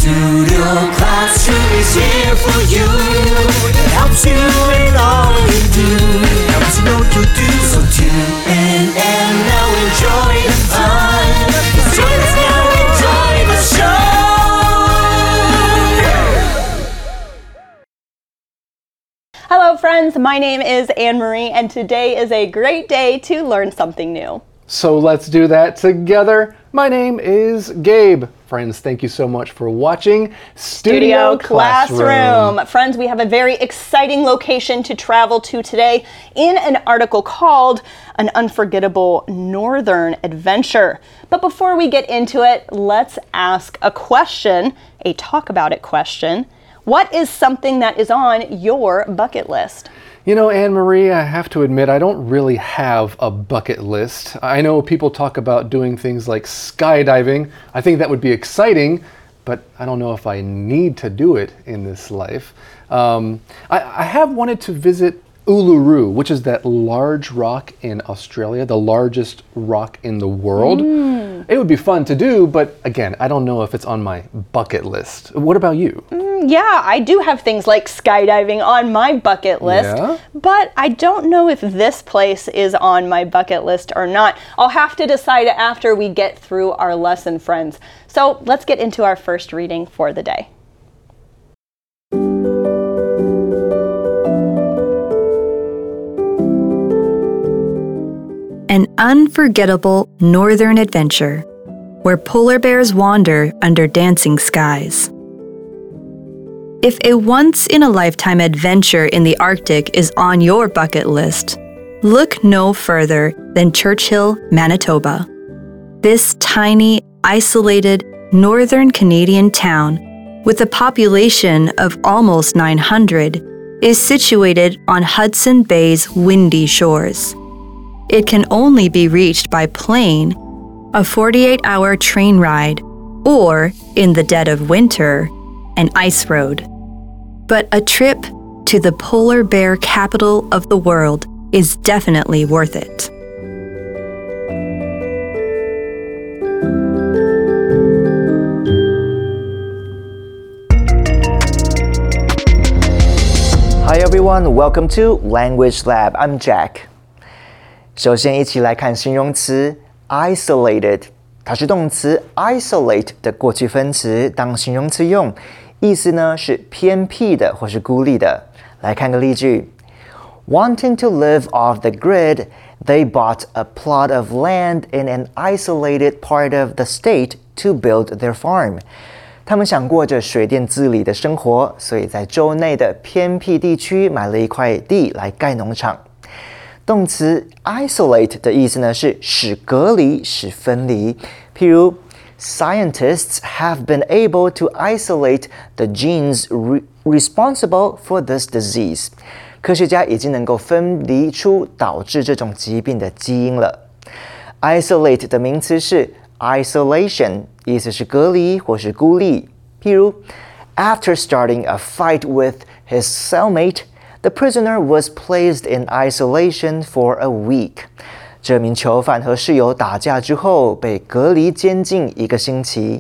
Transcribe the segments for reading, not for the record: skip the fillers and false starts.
Studio Classroom is here for you. It helps you in all you do. Helps you know what you do. So tune in and now enjoy the fun. Join us now, enjoy the show. Hello friends, my name is Anne-Marie and today is a great day to learn something new. So let's do that together. My name is Gabe. Friends, thank you so much for watching Studio Classroom. Friends, we have a very exciting location to travel to today in an article called An Unforgettable Northern Adventure. But before we get into it, let's ask a question, a talk about it question. What is something that is on your bucket list? You know, Anne-Marie, I have to admit, I don't really have a bucket list. I know people talk about doing things like skydiving. I think that would be exciting, but I don't know if I need to do it in this life. I have wanted to visit Uluru, which is that large rock in Australia, the largest rock in the world. It would be fun to do, but again, I don't know if it's on my bucket list. What about you? Yeah, I do have things like skydiving on my bucket list, but I don't know if this place is on my bucket list or not. I'll have to decide after we get through our lesson, friends. So let's get into our first reading for the day. An Unforgettable Northern Adventure, where polar bears wander under dancing skies. If a once-in-a-lifetime adventure in the Arctic is on your bucket list, look no further than Churchill, Manitoba. This tiny, isolated, northern Canadian town, with a population of almost 900, is situated on Hudson Bay's windy shores. It can only be reached by plane, a 48-hour train ride, or, in the dead of winter, an ice road. But a trip to the polar bear capital of the world is definitely worth it. Hi everyone, welcome to Language Lab. I'm Jack. 首先一起来看形容词 isolated， 它是动词 isolate 的过去分词，当形容词用，意思呢是偏僻的或是孤立的。来看个例句 Wanting to live off the grid, they bought a plot of land in an isolated part of the state to build their farm. 他们想过着水电自理的生活，所以在州内的偏僻地区买了一块地来盖农场。动词 isolate 的意思呢是使隔离、使分离。譬如 Scientists have been able to isolate the genes responsible for this disease. 科学家已经能够分离出导致这种疾病的基因了。Isolate 的名词是 isolation， 意思是隔离或是孤立。譬如 After starting a fight with his cellmate,The prisoner was placed in isolation for a week. 这名囚犯和室友打架之后被隔离监禁1个星期。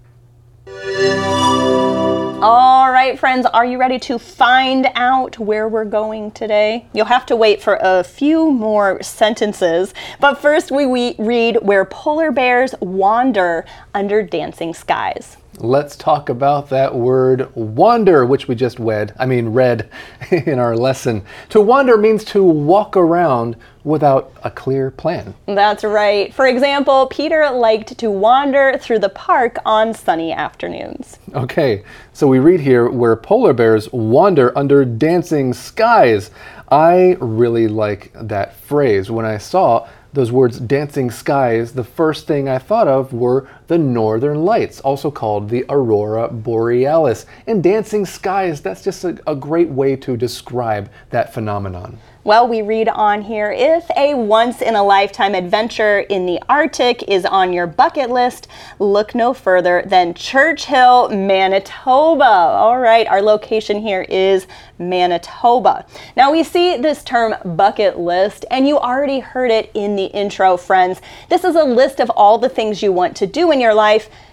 All right, friends, are you ready to find out where we're going today? You'll have to wait for a few more sentences, but first we read where polar bears wander under dancing skies. Let's talk about that word wander, which we just read in our lesson. To wander means to walk around without a clear plan. That's right. For example, Peter liked to wander through the park on sunny afternoons. Okay, so we read here where polar bears wander under dancing skies. I really like that phrase. When I saw those words dancing skies, the first thing I thought of were the northern lights, also called the aurora borealis. And dancing skies, that's just a great way to describe that phenomenon. Well, we read on here, if a once-in-a-lifetime adventure in the Arctic is on your bucket list, look no further than Churchill, Manitoba. All right, our location here is Manitoba. Now, we see this term bucket list, and you already heard it in the intro, friends. This is a list of all the things you want to do in your life.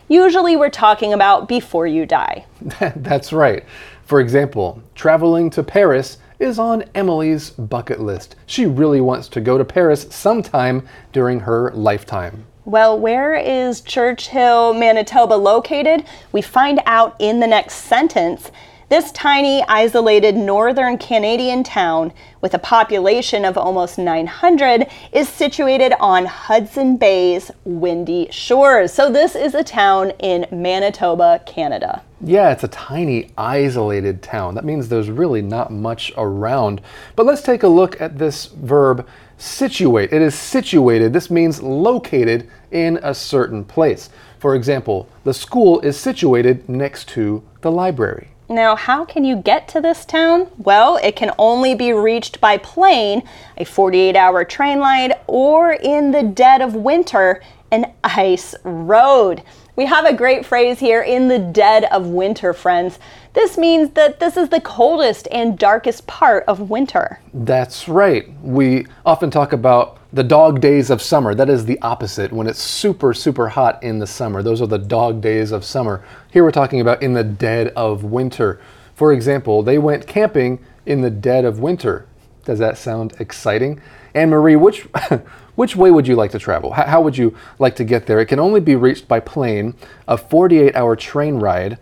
Usually we're talking about before you die. That's right. For example, traveling to Paris is on Emily's bucket list. She really wants to go to Paris sometime during her lifetime. Well, where is Churchill, Manitoba located? We find out in the next sentence. This tiny, isolated northern Canadian town with a population of almost 900 is situated on Hudson Bay's windy shores. So this is a town in Manitoba, Canada. Yeah, it's a tiny, isolated town. That means there's really not much around. But let's take a look at this verb, situate. It is situated. This means located in a certain place. For example, the school is situated next to the library. Now, how can you get to this town? Well, it can only be reached by plane, a 48-hour train ride, or in the dead of winter, an ice road. We have a great phrase here, in the dead of winter, friends. This means that this is the coldest and darkest part of winter. That's right. We often talk about the dog days of summer. That is the opposite. When it's super, super hot in the summer, those are the dog days of summer. Here we're talking about in the dead of winter. For example, they went camping in the dead of winter. Does that sound exciting? Anne-Marie, which way would you like to travel? How would you like to get there? It can only be reached by plane, a 48-hour train ride,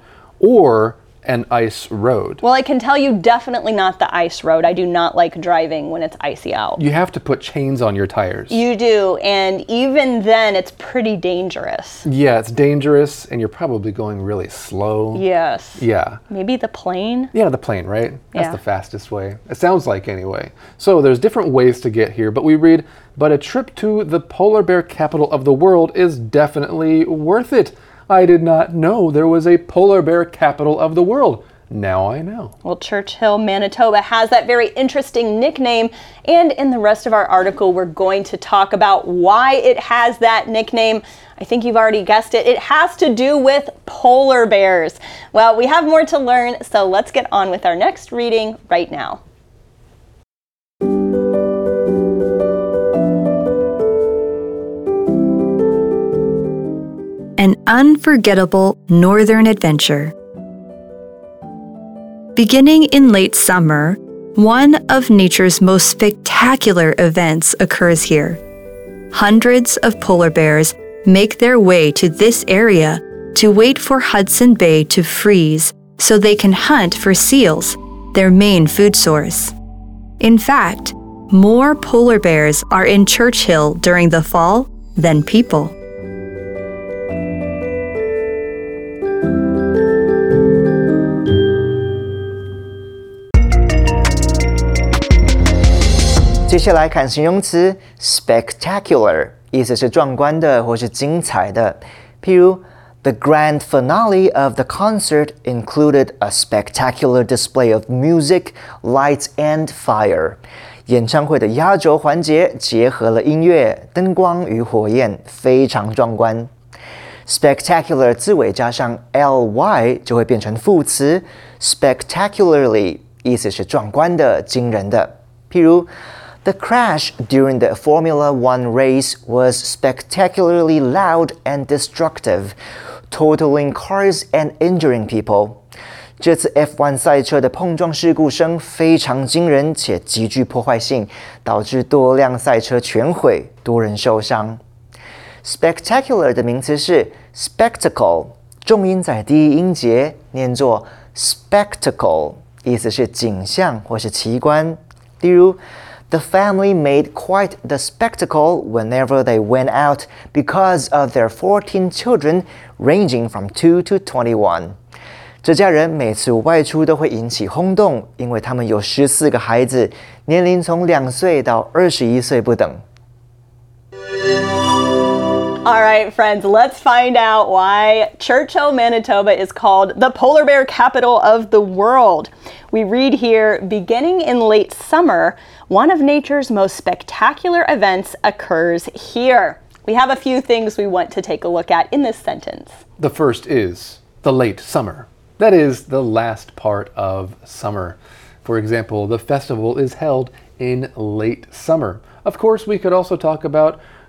or an ice road. Well, I can tell you definitely not the ice road. I do not like driving when it's icy out. You have to put chains on your tires. You do, and even then it's pretty dangerous. Yeah, it's dangerous, and you're probably going really slow. Yes. Yeah. Maybe the plane? Yeah, the plane, right? That's Yeah. the fastest way. It sounds like anyway. So there's different ways to get here, but we read, but a trip to the polar bear capital of the world is definitely worth it. I did not know there was a polar bear capital of the world. Now I know. Well, Churchill, Manitoba has that very interesting nickname, and in the rest of our article, we're going to talk about why it has that nickname. I think you've already guessed it. It has to do with polar bears. Well, we have more to learn, so let's get on with our next reading right now. An unforgettable northern adventure. Beginning in late summer, one of nature's most spectacular events occurs here. Hundreds of polar bears make their way to this area to wait for Hudson Bay to freeze so they can hunt for seals, their main food source. In fact, more polar bears are in Churchill during the fall than people. 接下来看形容词 spectacular， 意思是壮观的或是精彩的。譬如 The grand finale of the concert included a spectacular display of music, lights, and fire. 演唱会的压轴环节结合了音乐、灯光与火焰，非常壮观。Spectacular 字尾加上 ly 就会变成副词 spectacularly， 意思是壮观的、惊人的。譬如The crash during the Formula One race was spectacularly loud and destructive, totaling cars and injuring people. 这次 F1 赛车的碰撞事故声非常惊人且极具破坏性，导致多辆赛车全毁，多人受伤。Spectacular 的名词是 spectacle， 重音在第一音节，念作 spectacle， 意思是景象或是奇观。例如The family made quite the spectacle whenever they went out because of their 14 children ranging from 2 to 21. 这家人每次外出都会引起轰动，因为他们有14个孩子，年龄从2岁到21岁不等。 All right, friends, let's find out why Churchill, Manitoba is called the polar bear capital of the world. We read here, beginning in late summer, one of nature's most spectacular events occurs here. We have a few things we want to take a look at in this sentence. The first is the late summer. That is the last part of summer. For example, the festival is held in late summer. Of course, we could also talk about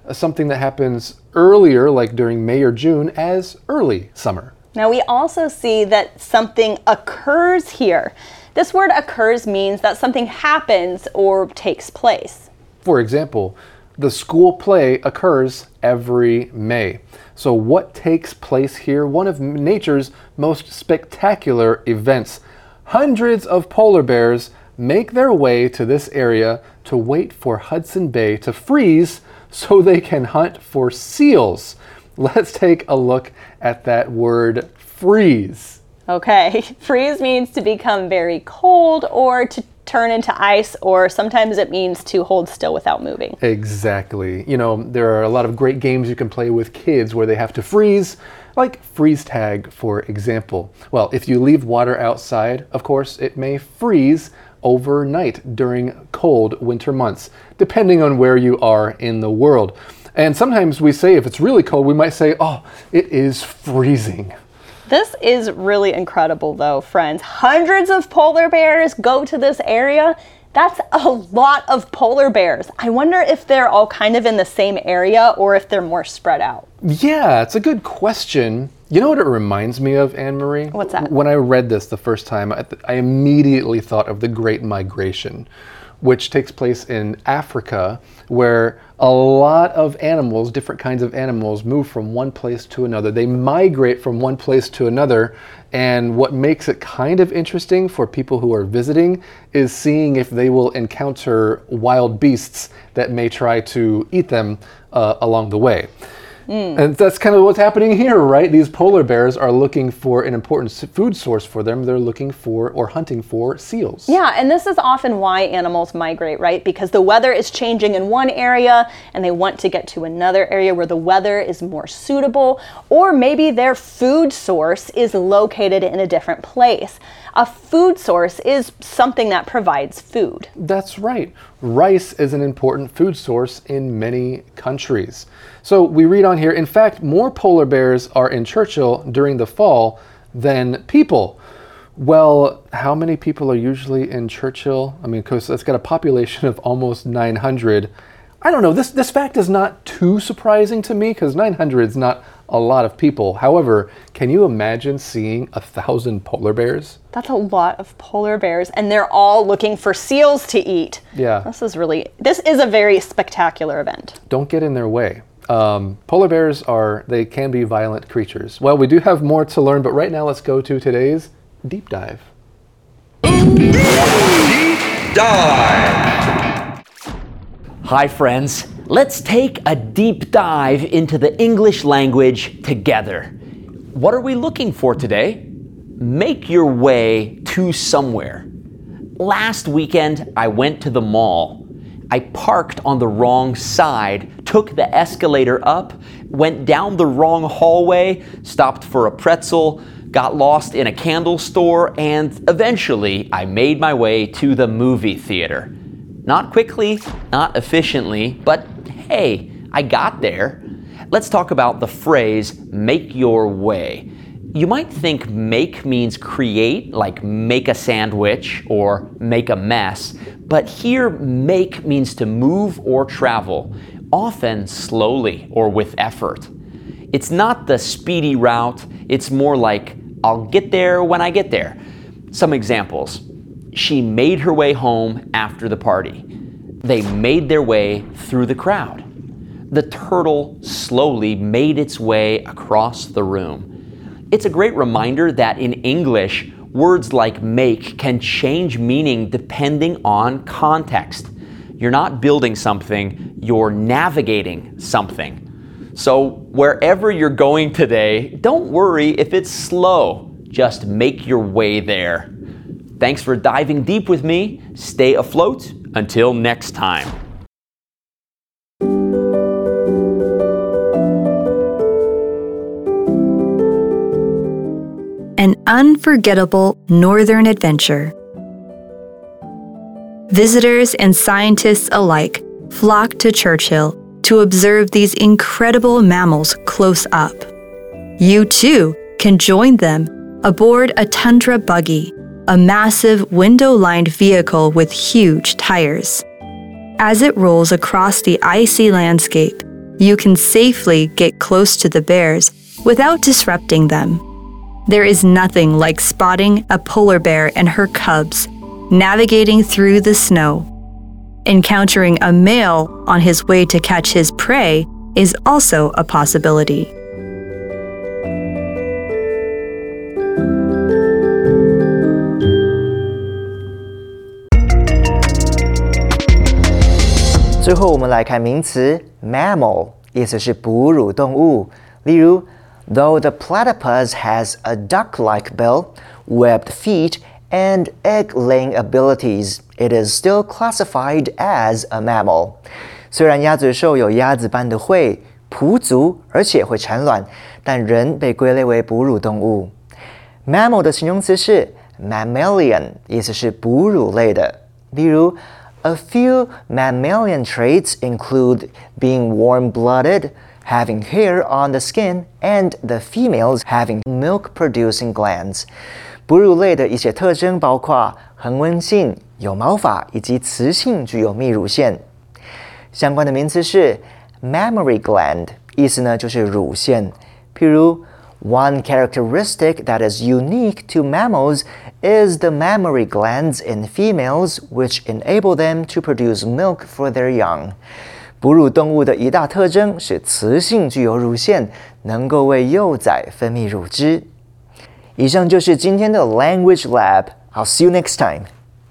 something that happens earlier, like during May or June, as early summer. Now we also see that something occurs here. This word occurs means that something happens or takes place. For example, the school play occurs every May. So what takes place here? One of nature's most spectacular events. Hundreds of polar bears make their way to this area to wait for Hudson Bay to freeze so they can hunt for seals. Let's take a look at that word freeze. Okay, freeze means to become very cold or to turn into ice, or sometimes it means to hold still without moving. Exactly. You know, there are a lot of great games you can play with kids where they have to freeze, like freeze tag, for example. Well, if you leave water outside, of course, it may freeze overnight during cold winter months, depending on where you are in the world. And sometimes we say, if it's really cold, we might say, oh, it is freezing. This is really incredible though, friends. Hundreds of polar bears go to this area. That's a lot of polar bears. I wonder if they're all kind of in the same area or if they're more spread out. Yeah, it's a good question. You know what it reminds me of, Anne-Marie? What's that? When I read this the first time, I immediately thought of the Great Migration, which takes place in Africa, where a lot of animals, different kinds of animals, move from one place to another. They migrate from one place to another, and what makes it kind of interesting for people who are visiting is seeing if they will encounter wild beasts that may try to eat them along the way. And that's kind of what's happening here, right? These polar bears are looking for an important food source for them. They're looking for or hunting for seals. Yeah, and this is often why animals migrate, right? Because the weather is changing in one area and they want to get to another area where the weather is more suitable, or maybe their food source is located in a different place. A food source is something that provides food. That's right. Rice is an important food source in many countries. So we read on here, in fact, more polar bears are in Churchill during the fall than people. Well, how many people are usually in Churchill? I mean, because it's got a population of almost 900. I don't know, this fact is not too surprising to me because 900 is not a lot of people. However, can you imagine seeing 1,000 polar bears? That's a lot of polar bears, and they're all looking for seals to eat. Yeah. This is a very spectacular event. Don't get in their way. Polar bears they can be violent creatures. Well, we do have more to learn, but right now let's go to today's Deep Dive. Deep Dive! Hi friends, let's take a deep dive into the English language together. What are we looking for today? Make your way to somewhere. Last weekend, I went to the mall. I parked on the wrong side, took the escalator up, went down the wrong hallway, stopped for a pretzel, got lost in a candle store, and eventually I made my way to the movie theater. Not quickly, not efficiently, but hey, I got there. Let's talk about the phrase, make your way. You might think make means create, like make a sandwich or make a mess, but here make means to move or travel, often slowly or with effort. It's not the speedy route, it's more like I'll get there when I get there. Some examples. She made her way home after the party. They made their way through the crowd. The turtle slowly made its way across the room. It's a great reminder that in English, words like make can change meaning depending on context. You're not building something, you're navigating something. So wherever you're going today, don't worry if it's slow. Just make your way there. Thanks for diving deep with me. Stay afloat until next time. An unforgettable northern adventure. Visitors and scientists alike flock to Churchill to observe these incredible mammals close up. You too can join them aboard a tundra buggy, a massive window-lined vehicle with huge tires. As it rolls across the icy landscape, you can safely get close to the bears without disrupting them. There is nothing like spotting a polar bear and her cubs navigating through the snow. Encountering a male on his way to catch his prey is also a possibility. "最后我们来看名词 mammal， 意思是哺乳动物。例如 Though the platypus has a duck-like bill, webbed feet, and egg-laying abilities, it is still classified as a mammal. 虽然鸭嘴兽有鸭子般的喙、蹼足，而且会产卵，但仍被归类为哺乳动物。Mammal 的形容词是 mammalian， 意思是哺乳类的。例如 A few mammalian traits include being warm-blooded, having hair on the skin, and the females having milk-producing glands. 哺乳类的一些特征包括恒温性、有毛发以及雌性具有泌乳腺。相关的名词是 mammary gland， 意思呢就是乳腺。譬如 One characteristic that is unique to mammals is the mammary glands in females, which enable them to produce milk for their young. 哺乳动物的一大特征是雌性具有乳腺，能够为幼崽分泌乳汁。以上就是今天的 Language Lab. I'll see you next time.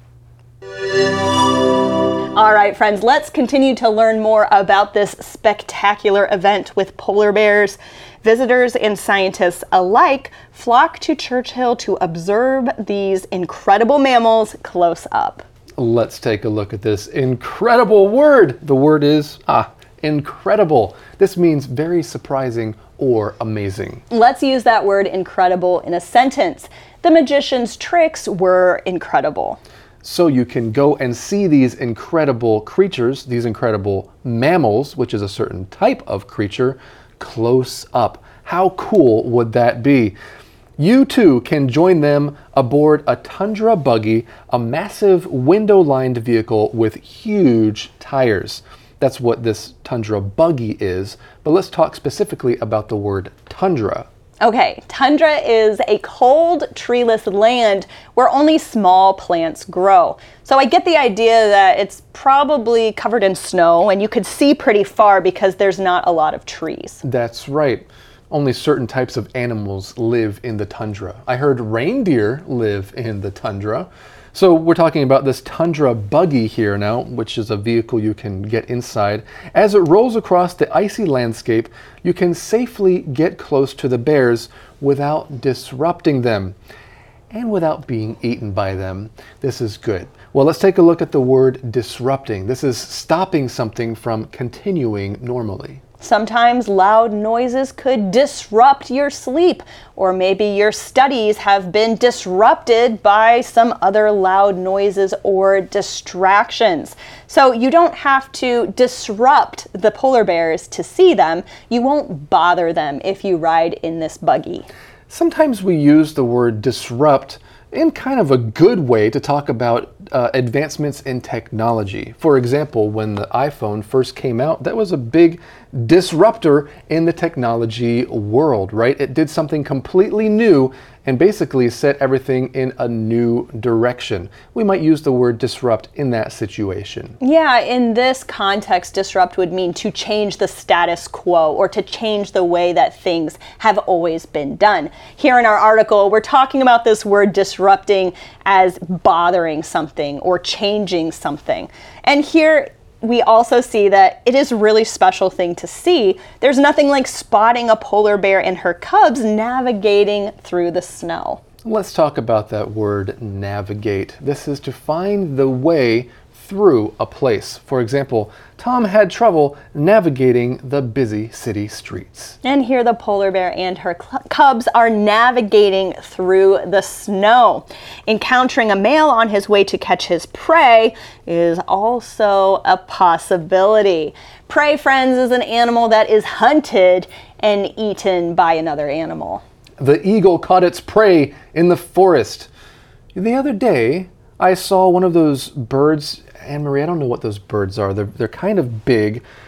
All right, friends, let's continue to learn more about this spectacular event with polar bears. Visitors and scientists alike flock to Churchill to observe these incredible mammals close up. Let's take a look at this incredible word. The word is, incredible. This means very surprising or amazing. Let's use that word incredible in a sentence. The magician's tricks were incredible. So you can go and see these incredible creatures, these incredible mammals, which is a certain type of creature, close up. How cool would that be? You too can join them aboard a Tundra buggy, a massive window-lined vehicle with huge tires. That's what this Tundra buggy is, but let's talk specifically about the word tundra. Okay, tundra is a cold, treeless land where only small plants grow. So I get the idea that it's probably covered in snow and you could see pretty far because there's not a lot of trees. That's right. Only certain types of animals live in the tundra. I heard reindeer live in the tundra. So we're talking about this Tundra buggy here now, which is a vehicle you can get inside. As it rolls across the icy landscape, you can safely get close to the bears without disrupting them and without being eaten by them. This is good. Well, let's take a look at the word disrupting. This is stopping something from continuing normally. Sometimes loud noises could disrupt your sleep, or maybe your studies have been disrupted by some other loud noises or distractions. So you don't have to disrupt the polar bears to see them. You won't bother them if you ride in this buggy. Sometimes we use the word disrupt in kind of a good way to talk about advancements in technology. For example, when the iPhone first came out, that was a big disruptor in the technology world, right? It did something completely new and basically set everything in a new direction. We might use the word disrupt in that situation. Yeah, in this context, disrupt would mean to change the status quo or to change the way that things have always been done. Here in our article, we're talking about this word disrupting as bothering something or changing something. And here we also see that it is a really special thing to see. There's nothing like spotting a polar bear and her cubs navigating through the snow. Let's talk about that word navigate. This is to find the way through a place. For example, Tom had trouble navigating the busy city streets. And here the polar bear and her cubs are navigating through the snow. Encountering a male on his way to catch his prey is also a possibility. Prey, friends, is an animal that is hunted and eaten by another animal. The eagle caught its prey in the forest. The other day, I saw one of those birds. Anne-Marie, I don't know what those birds are. They're kind of big,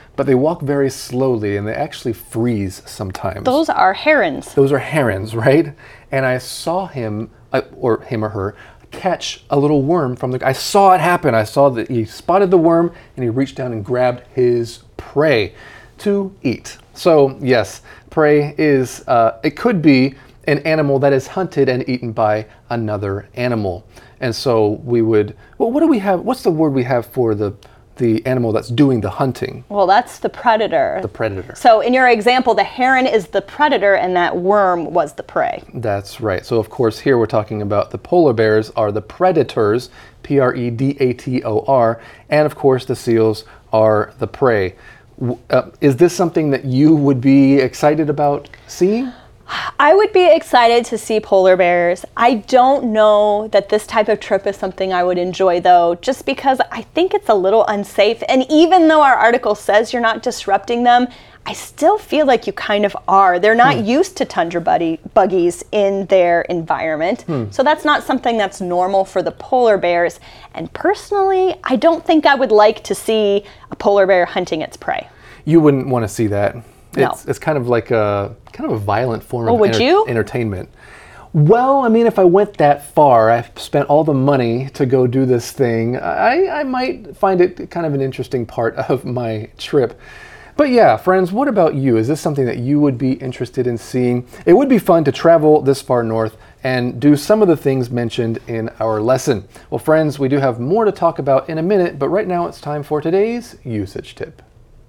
but they walk very slowly and they actually freeze sometimes. Those are herons. Those are herons, right? And I saw him, or him or her, catch a little worm from I saw it happen. I saw that he spotted the worm and he reached down and grabbed his prey to eat. So yes, prey is, it could be an animal that is hunted and eaten by another animal. And so we would, well, what do we have? What's the word we have for the animal that's doing the hunting? Well, that's the predator. The predator. So in your example, the heron is the predator and that worm was the prey. That's right. So of course here we're talking about the polar bears are the predators, Predator, and of course the seals are the prey. Is this something that you would be excited about seeing? I would be excited to see polar bears. I don't know that this type of trip is something I would enjoy though, just because I think it's a little unsafe. And even though our article says you're not disrupting them, I still feel like you kind of are. They're not used to tundra buggies in their environment. So that's not something that's normal for the polar bears. And personally, I don't think I would like to see a polar bear hunting its prey. You wouldn't want to see that. No. It's kind of like a violent form of would you? entertainment. Well, I mean, if I went that far, I've spent all the money to go do this thing, I might find it kind of an interesting part of my trip. But yeah, friends, what about you? Is this something that you would be interested in seeing? It would be fun to travel this far north and do some of the things mentioned in our lesson. Well, friends, we do have more to talk about in a minute, but right now it's time for today's usage tip.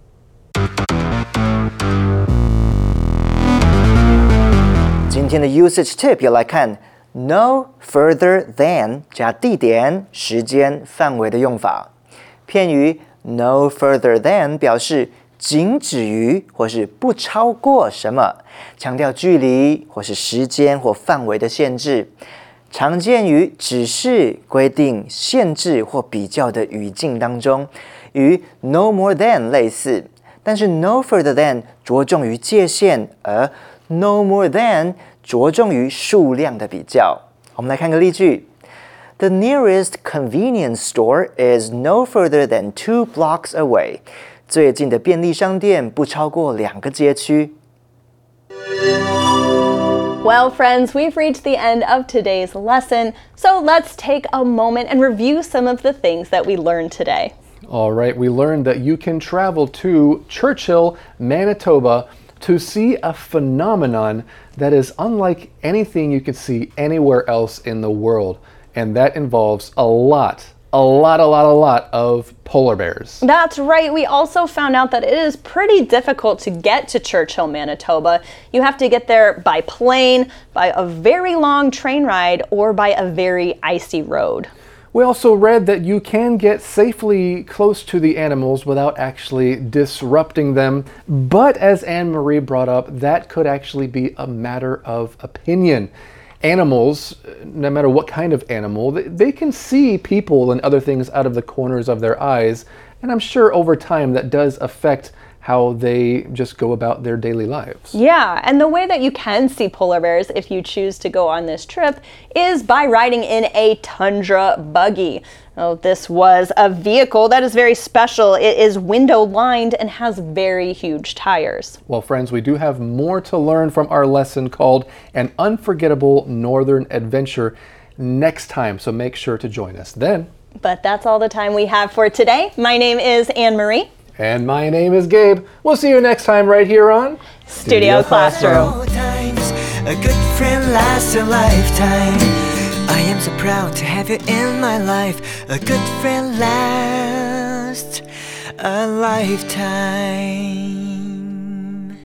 今天的 usage tip 要来看 no further than 加地点、时间、范围的用法。片语 no further than 表示仅止于或是不超过什么，强调距离或是时间或范围的限制。常见于指示、规定、限制或比较的语境当中，与 no more than 类似，但是 no further than 着重于界限，而 no more than 着重于数量的比较。我们来看个例句。The nearest convenience store is no further than 2 blocks away. 最近的便利商店不超过2个街区。 Well, friends, we've reached the end of today's lesson, so let's take a moment and review some of the things that we learned today. All right, we learned that you can travel to Churchill, Manitoba to see a phenomenon that is unlike anything you could see anywhere else in the world, and that involves a lot of polar bears. That's right. We also found out that it is pretty difficult to get to Churchill, Manitoba. You have to get there by plane, by a very long train ride, or by a very icy road. We also read that you can get safely close to the animals without actually disrupting them. But as Anne-Marie brought up, that could actually be a matter of opinion. Animals, no matter what kind of animal, they can see people and other things out of the corners of their eyes. And I'm sure over time that does affect how they just go about their daily lives. Yeah, and the way that you can see polar bears if you choose to go on this trip is by riding in a tundra buggy. Oh, this was a vehicle that is very special. It is window lined and has very huge tires. Well, friends, we do have more to learn from our lesson called An Unforgettable Northern Adventure next time, so make sure to join us then. But that's all the time we have for today. My name is Anne-Marie. And my name is Gabe. We'll see you next time right here on Studio Classroom. A good friend lasts a lifetime. I am so proud to have you in my life. A good friend lasts a lifetime.